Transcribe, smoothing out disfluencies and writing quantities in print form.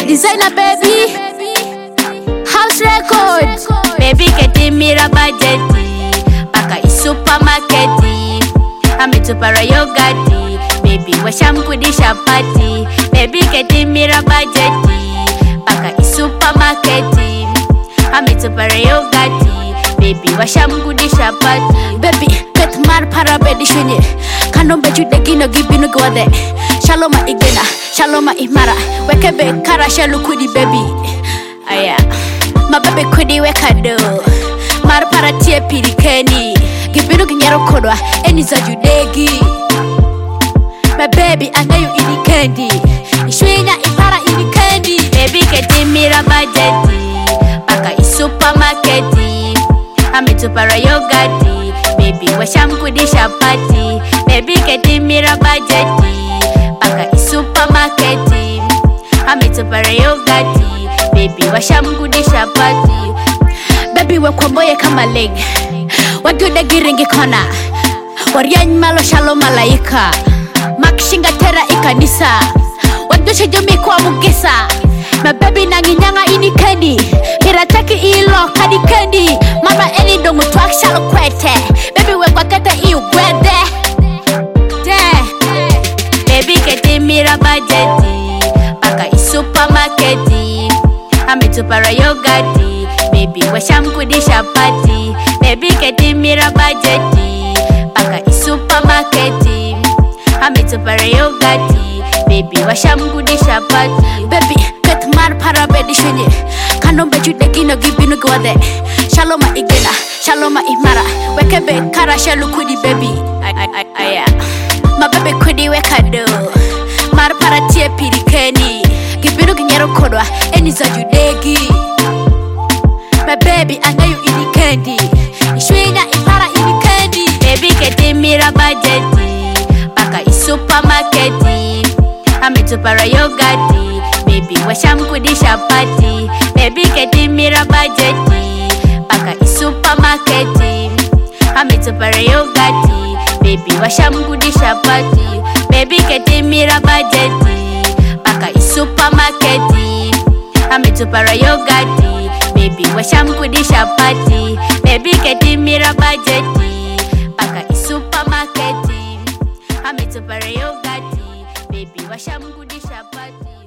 designer baby, house record. Baby keti mira bajeti, paka isupermarketi, ametupara yogati, baby washamkudisha pati. Baby keti mira bajeti, paka isupermarketi, ametupara yogati, baby washamkudisha pati. Baby ket mar para bedi shunye, kanombe jude gino gibino gwade. Shaloma igena, shaloma imara, wekebe kara shalu kudi baby. Aya, my baby kudi wekado, mar para tie pirikeni, gibino ginyaro kodwa, eni za judegi. My baby I know you ini candy, ishwenya ipara ini candy. baby keti mira bajeti, paka isupermarketi, ametupara yogati, baby washamkudisha pati. Baby keti mira bajeti, paka isupermarketi, ametupara yogati, baby washamkudisha pati. Baby we kwamboye kama leg, wagyude giringi kona, wariany malo shalo malaika, makshinga tera ikanisa, wadushe jumi kwa mugisa. My baby nanginyanga ini candy, mirataki ilo kadi candy, mama eni dongu twak shalo kwete. Baby we kwa kete iu gwede. Baby keti mira bajeti, paka isupermarketi, ametupara yogati, baby washamkudisha pati. Baby keti mira bajeti, paka isupermarketi, ametupara yogati, baby washamkudisha pati. Baby ket mar para bedi shunye, kanombe jude gino gibino gwade. Shaloma igena, shaloma imara, wekebe kara shalu kudi baby. Aya, My baby kudi wekado, mar para tie pirikeni, gibino ginyaro kodwa, eni za judegi. My baby I know you ini candy, ishwenya ipara ini candy. baby keti mira bajeti, paka isupermarketi, ametupara yogati, baby washamkudisha pati. Baby keti mira bajeti, paka isupermarketi, ametupara yogati, baby washamkudisha pati. Baby keti mira bajeti, paka isupermarketi, ametupara yogati, baby washamkudisha pati. Baby keti mira bajeti, paka isupermarketi, ametupara yogati, baby washamkudisha pati.